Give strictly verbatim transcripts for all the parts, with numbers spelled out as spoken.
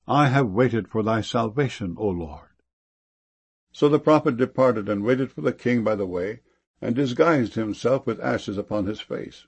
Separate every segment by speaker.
Speaker 1: I have waited for thy salvation, O Lord. So the prophet departed and waited for the king by the way, and disguised himself with ashes upon his face.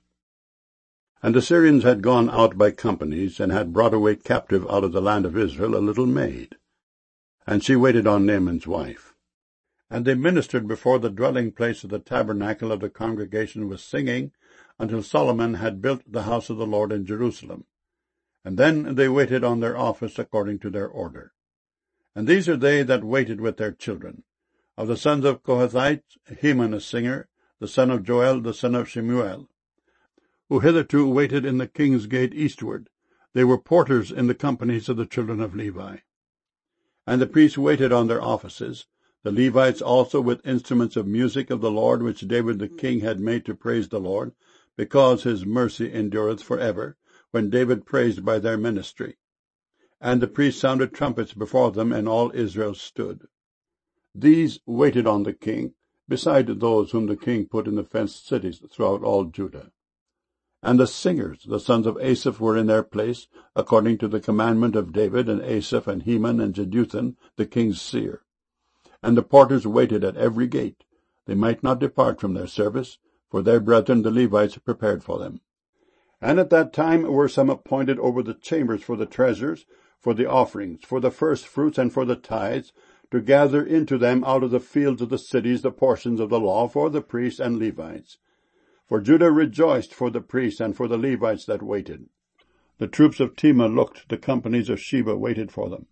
Speaker 1: And the Syrians had gone out by companies, and had brought away captive out of the land of Israel a little maid. And she waited on Naaman's wife. And they ministered before the dwelling place of the tabernacle of the congregation with singing, until Solomon had built the house of the Lord in Jerusalem. And then they waited on their office according to their order. And these are they that waited with their children. Of the sons of Kohathites, Heman a singer, the son of Joel, the son of Shemuel, who hitherto waited in the king's gate eastward. They were porters in the companies of the children of Levi. And the priests waited on their offices, the Levites also with instruments of music of the Lord, which David the king had made to praise the Lord, because his mercy endureth for ever, when David praised by their ministry. And the priests sounded trumpets before them, and all Israel stood. These waited on the king, beside those whom the king put in the fenced cities throughout all Judah. And the singers, the sons of Asaph, were in their place, according to the commandment of David, and Asaph, and Heman, and Jeduthun, the king's seer. And the porters waited at every gate. They might not depart from their service, for their brethren the Levites prepared for them. And at that time were some appointed over the chambers for the treasures, for the offerings, for the firstfruits, and for the tithes, to gather into them out of the fields of the cities the portions of the law for the priests and Levites. For Judah rejoiced for the priests and for the Levites that waited. The troops of Tema looked, the companies of Sheba waited for them.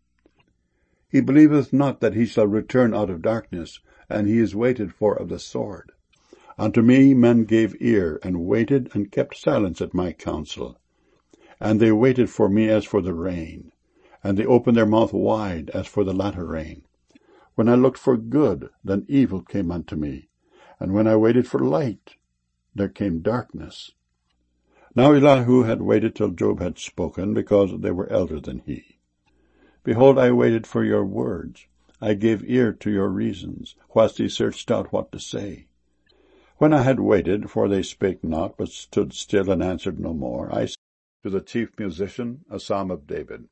Speaker 1: He believeth not that he shall return out of darkness, and he is waited for of the sword. Unto me men gave ear, and waited, and kept silence at my counsel. And they waited for me as for the rain, and they opened their mouth wide as for the latter rain. When I looked for good, then evil came unto me, and when I waited for light, there came darkness. Now Elihu had waited till Job had spoken, because they were elder than he. Behold, I waited for your words. I gave ear to your reasons, whilst he searched out what to say. When I had waited, for they spake not, but stood still and answered no more, I said to the chief musician, a psalm of David.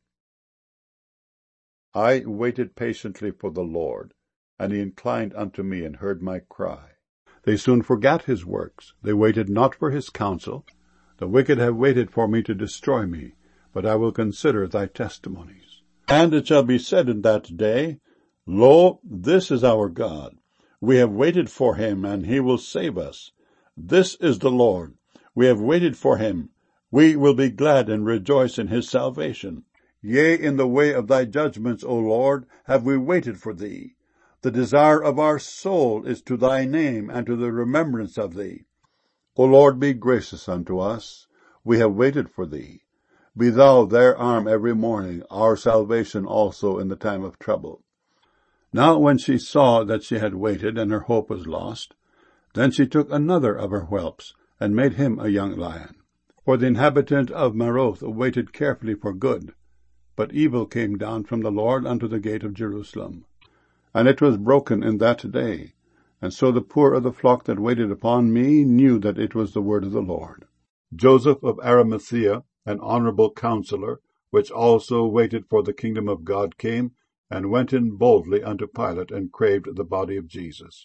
Speaker 1: I waited patiently for the Lord, and he inclined unto me and heard my cry. They soon forgat his works. They waited not for his counsel. The wicked have waited for me to destroy me, but I will consider thy testimonies. And it shall be said in that day, Lo, this is our God. We have waited for him, and he will save us. This is the Lord. We have waited for him. We will be glad and rejoice in his salvation. Yea, in the way of thy judgments, O Lord, have we waited for thee. The desire of our soul is to thy name, and to the remembrance of thee. O Lord, be gracious unto us. We have waited for thee. Be thou their arm every morning, our salvation also in the time of trouble. Now when she saw that she had waited, and her hope was lost, then she took another of her whelps, and made him a young lion. For the inhabitant of Maroth waited carefully for good, but evil came down from the Lord unto the gate of Jerusalem. And it was broken in that day, and so the poor of the flock that waited upon me knew that it was the word of the Lord. Joseph of Arimathea, an honorable counselor, which also waited for the kingdom of God, came, and went in boldly unto Pilate, and craved the body of Jesus.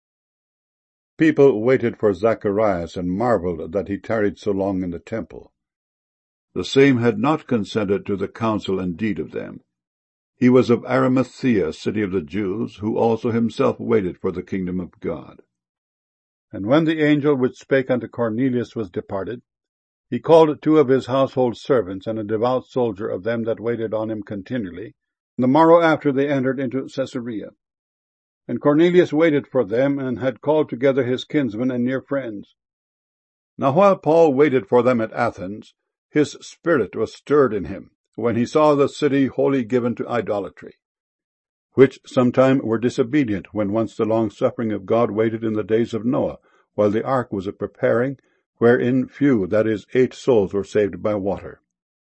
Speaker 1: People waited for Zacharias, and marveled that he tarried so long in the temple. The same had not consented to the counsel and deed of them. He was of Arimathea, city of the Jews, who also himself waited for the kingdom of God. And when the angel which spake unto Cornelius was departed, he called two of his household servants, and a devout soldier of them that waited on him continually. And the morrow after they entered into Caesarea. And Cornelius waited for them, and had called together his kinsmen and near friends. Now while Paul waited for them at Athens, his spirit was stirred in him, when he saw the city wholly given to idolatry, which sometime were disobedient, when once the long-suffering of God waited in the days of Noah, while the ark was a preparing, wherein few, that is, eight souls, were saved by water.